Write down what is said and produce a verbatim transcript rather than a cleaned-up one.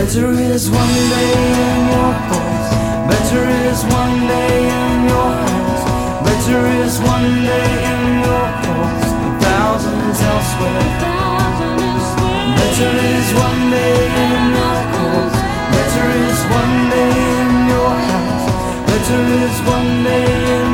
Better is one day in your voice. Better is one day in your hands. Better is one day in your courts than thousands elsewhere. Better is one day in your courts. Better is one day in your house. Better is one day in